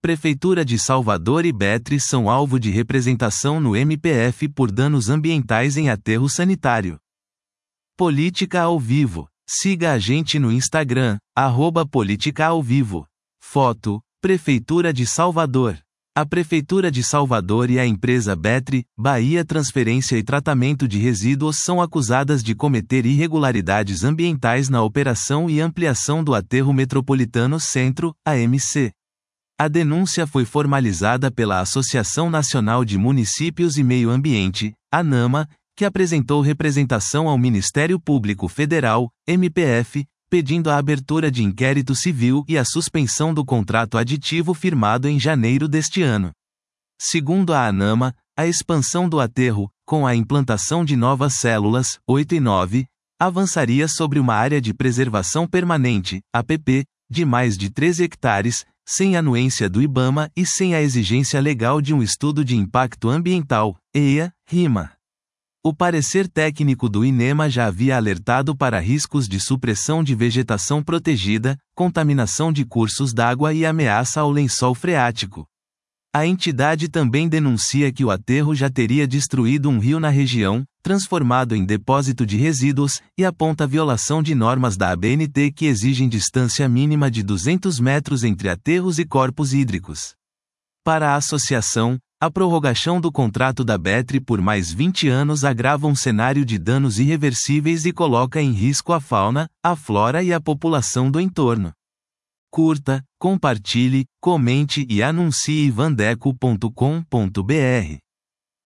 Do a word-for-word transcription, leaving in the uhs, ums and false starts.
Prefeitura de Salvador e Betri são alvo de representação no M P F por danos ambientais em aterro sanitário. Política ao vivo. Siga a gente no Instagram, arroba Política ao Vivo. Foto: Prefeitura de Salvador. A Prefeitura de Salvador e a empresa Betri, Bahia Transferência e Tratamento de Resíduos são acusadas de cometer irregularidades ambientais na operação e ampliação do Aterro Metropolitano Centro, A M C. A denúncia foi formalizada pela Associação Nacional de Municípios e Meio Ambiente, ANAMA, que apresentou representação ao Ministério Público Federal, M P F, pedindo a abertura de inquérito civil e a suspensão do contrato aditivo firmado em janeiro deste ano. Segundo a ANAMA, a expansão do aterro, com a implantação de novas células, oito e nove, avançaria sobre uma área de preservação permanente, A P P, de mais de treze hectares, sem anuência do IBAMA e sem a exigência legal de um estudo de impacto ambiental, E I A, RIMA. O parecer técnico do INEMA já havia alertado para riscos de supressão de vegetação protegida, contaminação de cursos d'água e ameaça ao lençol freático. A entidade também denuncia que o aterro já teria destruído um rio na região, transformado em depósito de resíduos, e aponta violação de normas da A B N T que exigem distância mínima de duzentos metros entre aterros e corpos hídricos. Para a associação, a prorrogação do contrato da Betri por mais vinte anos agrava um cenário de danos irreversíveis e coloca em risco a fauna, a flora e a população do entorno. Curta, compartilhe, comente e anuncie vandeco ponto com ponto br.